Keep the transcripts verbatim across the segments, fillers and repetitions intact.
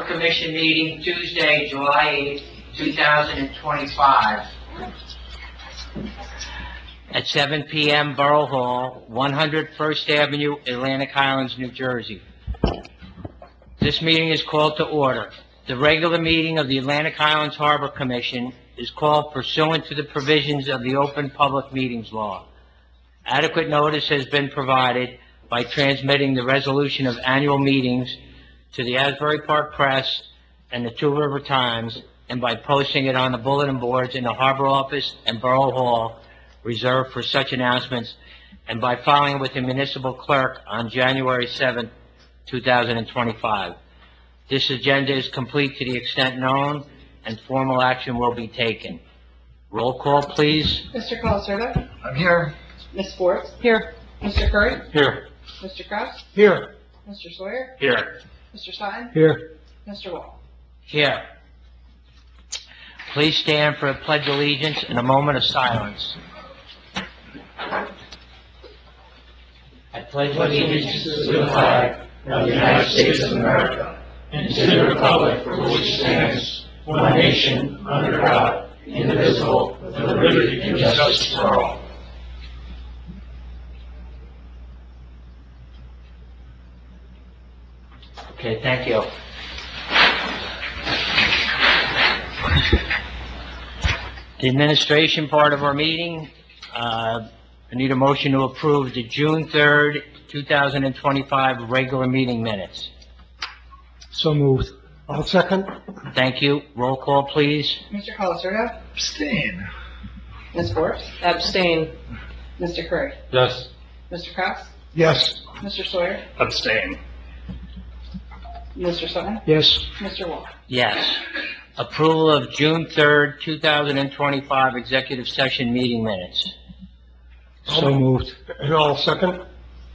Harbor Commission meeting Tuesday, July eighth, two thousand twenty-five. At seven p m Borough Hall, one hundred First Avenue, Atlantic Highlands, New Jersey. This meeting is called to order. The regular meeting of the Atlantic Highlands Harbor Commission is called pursuant to the provisions of the Open Public Meetings Law. Adequate notice has been provided by transmitting the resolution of annual meetings to the Asbury Park Press and the Two River Times, and by posting it on the bulletin boards in the Harbor Office and Borough Hall reserved for such announcements, and by filing with the municipal clerk on January seventh, two thousand twenty-five. This agenda is complete to the extent known, and formal action will be taken. Roll call, please. Mister Colasurdo? I'm here. Miz Forbes? Here. Mister Curry? Here. Mister Kraus? Here. Mister Sawyer? Here. Mister Sutton? Here. Mister Wall? Here. Please stand for a pledge of allegiance and a moment of silence. I pledge allegiance to the flag of the United States of America and to the republic for which it stands, one nation, under God, indivisible, with liberty and justice for all. Okay, thank you. The administration part of our meeting, uh, I need a motion to approve the June third, two thousand twenty-five regular meeting minutes. So moved. I'll second. Thank you. Roll call, please. Mister Colasurdo? Abstain. Miz Forbes? Abstain. Mister Curry? Yes. Mister Kraus? Yes. Mister Sawyer? Abstain. Mister Sutton? Yes. Mister Wall? Yes. Approval of June third, two thousand twenty-five executive session meeting minutes. So moved. And I'll second.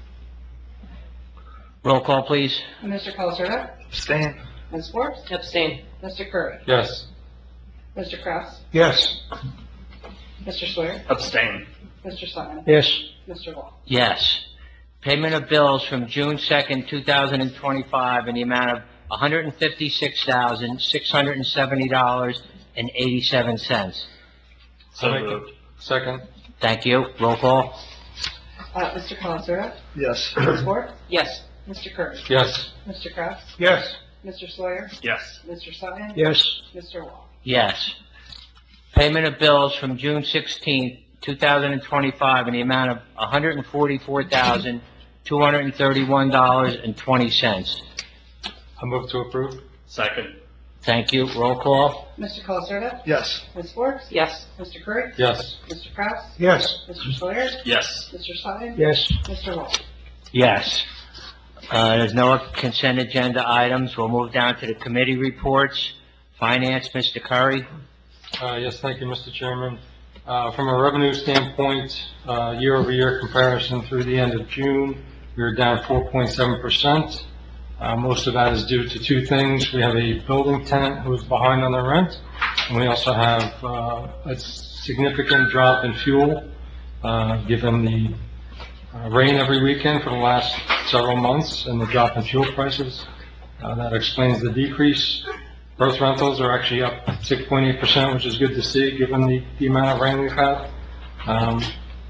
Roll call, please. Mister Colasurdo? Abstain. Miz Forbes? Abstain. Mister Curry? Yes. Mister Kraus? Yes. Mister Sawyer? Abstain. Mister Sutton? Yes. Mister Wall? Yes. Payment of bills from June second, two thousand twenty-five in the amount of one hundred fifty-six thousand, six hundred seventy dollars and eighty-seven cents. So moved. Second. Thank you. Roll call. Uh, Mister Colasurdo? Yes. Miz Forbes? Yes. Mister Curry? Yes. Mister Kraus? Yes. Mister Sawyer? Yes. Mister Sutton? Yes. Mister Wall? Yes. Payment of bills from June sixteenth, two thousand twenty-five in the amount of one hundred forty-four thousand, two hundred thirty-one dollars and twenty cents. I move to approve. Second. Thank you. Roll call. Mister Colasurdo? Yes. Miz Forbes? Yes. Mister Curry? Yes. Mister Kraus? Yes. Mister Sawyer? Yes. Mister Sutton? Yes. Mister Wall? Yes. Uh, there's no consent agenda items. We'll move down to the committee reports. Finance, Mister Curry. Uh, Yes, thank you, Mister Chairman. Uh, From a revenue standpoint, uh, year-over-year comparison through the end of June, we were down four point seven percent. Uh, Most of that is due to two things. We have a building tenant who is behind on their rent, and we also have uh, a significant drop in fuel, uh, given the uh, rain every weekend for the last several months and the drop in fuel prices. Uh, That explains the decrease. Gross rentals are actually up six point eight percent, which is good to see, given the, the amount of rain we've had. Um,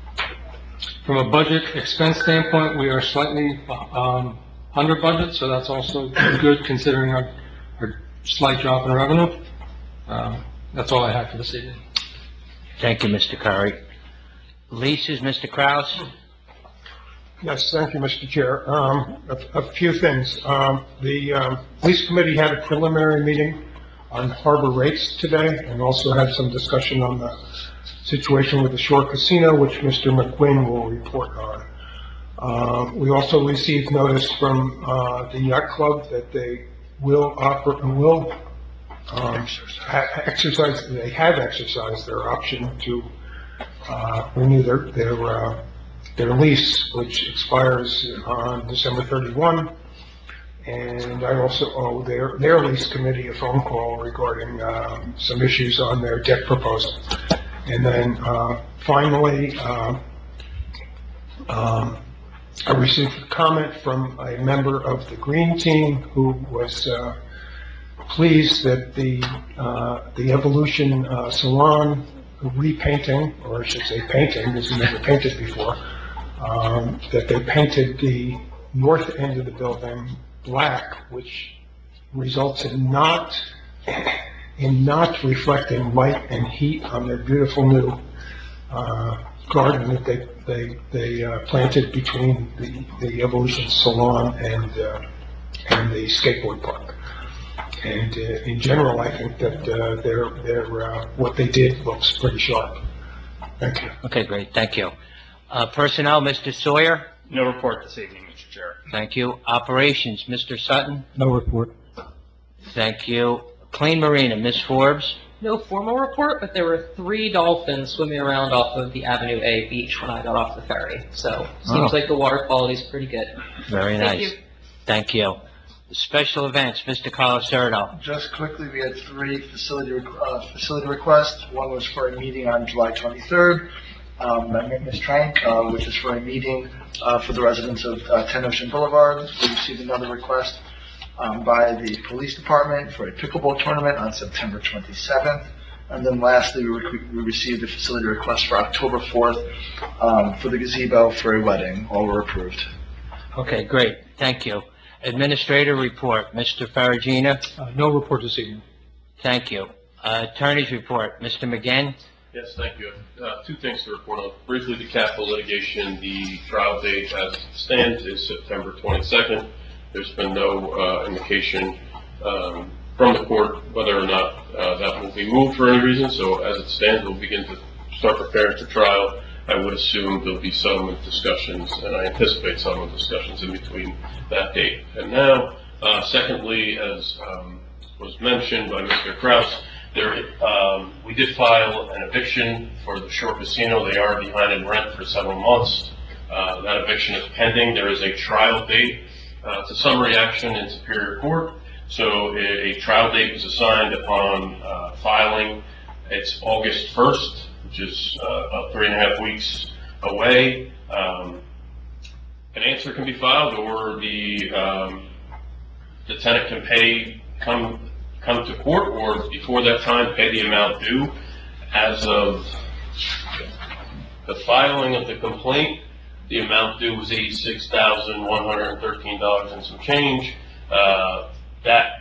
from a budget expense standpoint, we are slightly, um, under budget, so that's also good considering our, our slight drop in revenue. Uh, that's all I have for this evening. Thank you, Mister Curry. Leases, Mister Kraus. Yes, thank you, Mister Chair. Um, a, a few things. Um, the, um, Police Committee had a preliminary meeting on harbor rates today, and also had some discussion on the situation with the Shore Casino, which Mister McQuinn will report on. Uh, we also received notice from, uh, the yacht club that they will oper, will, um, ha- exercise, they have exercised their option to, uh, renew their, their, uh, their lease, which expires on December thirty-first. And I also owe their, their lease committee a phone call regarding, um, some issues on their debt proposal. And then, uh, finally, uh, um, I received a comment from a member of the Green Team who was, uh, pleased that the, uh, the Evolution uh, Salon repainting, or I should say painting, this was never painted before, um, that they painted the north end of the building black, which results in not, in not reflecting light and heat on their beautiful new uh, garden that they, they, they uh, planted between the, the Evolution Salon and, uh, and the skateboard park. And uh, in general, I think that uh, their, their, uh, what they did looks pretty sharp. Thank you. Okay, great, thank you. Uh, Personnel, Mister Sawyer? No report this evening, Mister Chair. Thank you. Operations, Mister Sutton? No report. Thank you. Clean Marina, Miz Forbes? No formal report, but there were three dolphins swimming around off of the Avenue A beach when I got off the ferry. So, seems Oh. like the water quality is pretty good. Very Thank nice. you. Thank you. Special events, Mister Colasurdo? Just quickly, we had three facility, requ- uh, facility requests. One was for a meeting on July twenty-third, um, at Miss Trank, uh, which is for a meeting, uh, for the residents of, uh, ten Ocean Boulevard. We received another request, um, by the police department for a pickleball tournament on September twenty-seventh. And then lastly, we, rec- we received a facility request for October fourth, um, for the gazebo for a wedding. All were approved. Okay, great, thank you. Administrator report, Mister Faragina? Uh, no report this evening. Thank you. Uh, Attorney's report, Mister McGinn? Yes, thank you. Uh, Two things to report on. Briefly, the capital litigation, the trial date as it stands is September twenty-second. There's been no uh, indication um, from the court whether or not uh, that will be moved for any reason. So as it stands, we'll begin to start preparing for trial. I would assume there'll be settlement discussions, and I anticipate settlement discussions in between that date and now. Uh, Secondly, as um, was mentioned by Mister Kraus, there, um, we did file an eviction for the Shore Casino. They are behind in rent for several months. Uh, that eviction is pending. There is a trial date. Uh, it's a summary action in Superior Court. So a, a trial date was assigned upon uh, filing. It's August first, which is uh, about three and a half weeks away. Um, an answer can be filed, or the um, the tenant can pay, come come to court, or before that time, pay the amount due. As of the filing of the complaint, the amount due was eighty-six thousand one hundred thirteen dollars and some change. Uh, that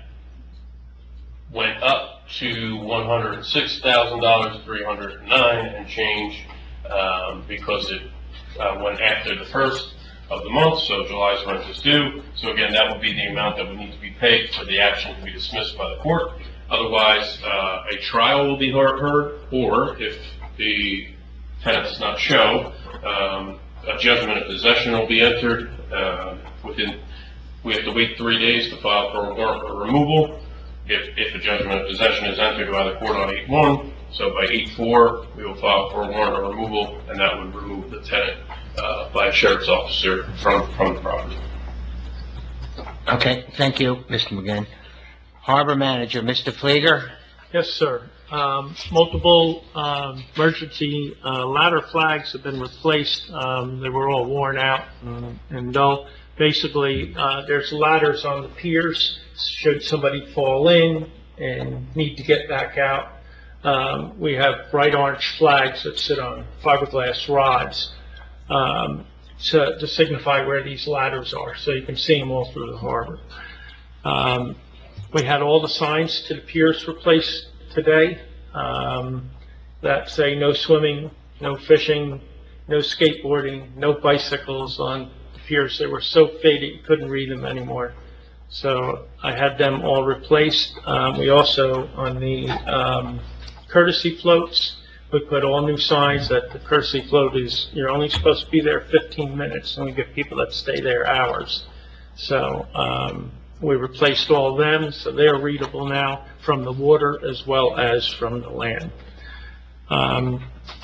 went up to one hundred six thousand dollars three hundred nine and change, um, because it uh, went after the first of the month, so July's rent is due. So again, that would be the amount that would need to be paid for the action to be dismissed by the court. Otherwise, uh, a trial will be heard, heard, or if the tenant does not show, um, a judgment of possession will be entered. Uh, within, we have to wait three days to file for a warrant for removal. If, if a judgment of possession is entered by the court on eight one, so by eight four, we will file for a warrant of removal, and that would remove the tenant uh, by a sheriff's officer from, from the property. Okay, thank you, Mister McGinn. Harbor Manager, Mister Flieger? Yes, sir. Um, multiple, um, emergency, uh, ladder flags have been replaced. Um, they were all worn out uh, and dull. Basically, uh, there's ladders on the piers should somebody fall in and need to get back out. Um, we have bright orange flags that sit on fiberglass rods, um, to, to signify where these ladders are, so you can see them all through the harbor. Um, we had all the signs to the piers replaced today, um, that say no swimming, no fishing, no skateboarding, no bicycles on the piers. They were so faded you couldn't read them anymore. So I had them all replaced. Um, we also, on the um, courtesy floats, we put all new signs that the courtesy float is, you're only supposed to be there fifteen minutes, and we get people that stay there hours. So um, we replaced all of them, so they're readable now from the water as well as from the land. Um,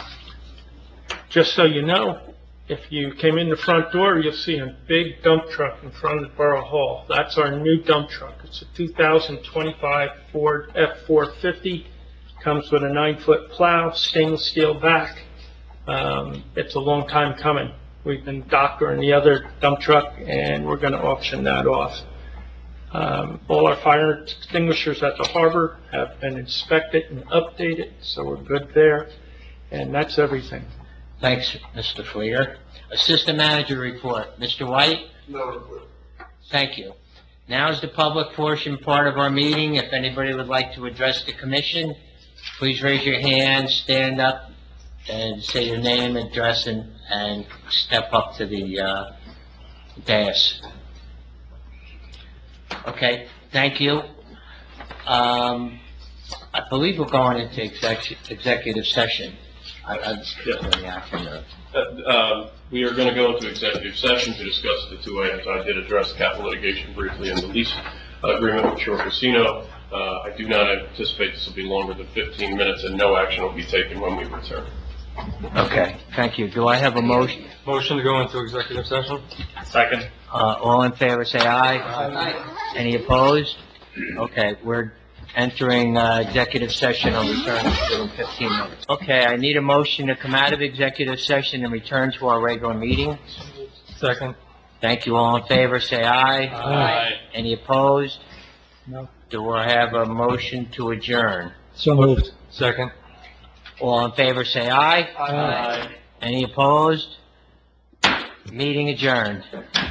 just so you know, if you came in the front door, you'll see a big dump truck in front of the Borough Hall. That's our new dump truck. It's a two thousand twenty-five Ford F four fifty. Comes with a nine-foot plow, stainless steel back. Um, it's a long time coming. We've been dockering the other dump truck, and we're going to auction that off. Um, all our fire extinguishers at the harbor have been inspected and updated, so we're good there. And that's everything. Thanks, Mister Fleer. Assistant Manager Report, Mister White? No report. Thank you. Now is the public portion part of our meeting. If anybody would like to address the commission, please raise your hand, stand up, and say your name, address, and, and step up to the, uh, dais. Okay, thank you. Um, I believe we're going into exec- executive session. I, I, yeah, I can, uh, Uh, um, We are going to go into executive session to discuss the two items. I did address capital litigation briefly in the lease agreement with Shore Casino. Uh, I do not anticipate this will be longer than fifteen minutes, and no action will be taken when we return. Okay, thank you. Do I have a motion? Motion to go into executive session? Second. Uh, all in favor, say aye. Any opposed? Okay, we're entering, uh, executive session. I'll return within fifteen minutes. Okay, I need a motion to come out of executive session and return to our regular meeting. Second. Thank you. All in favor, say aye. Aye. Any opposed? No. Do I have a motion to adjourn? So moved. Second. All in favor, say aye. Aye. Any opposed? Meeting adjourned.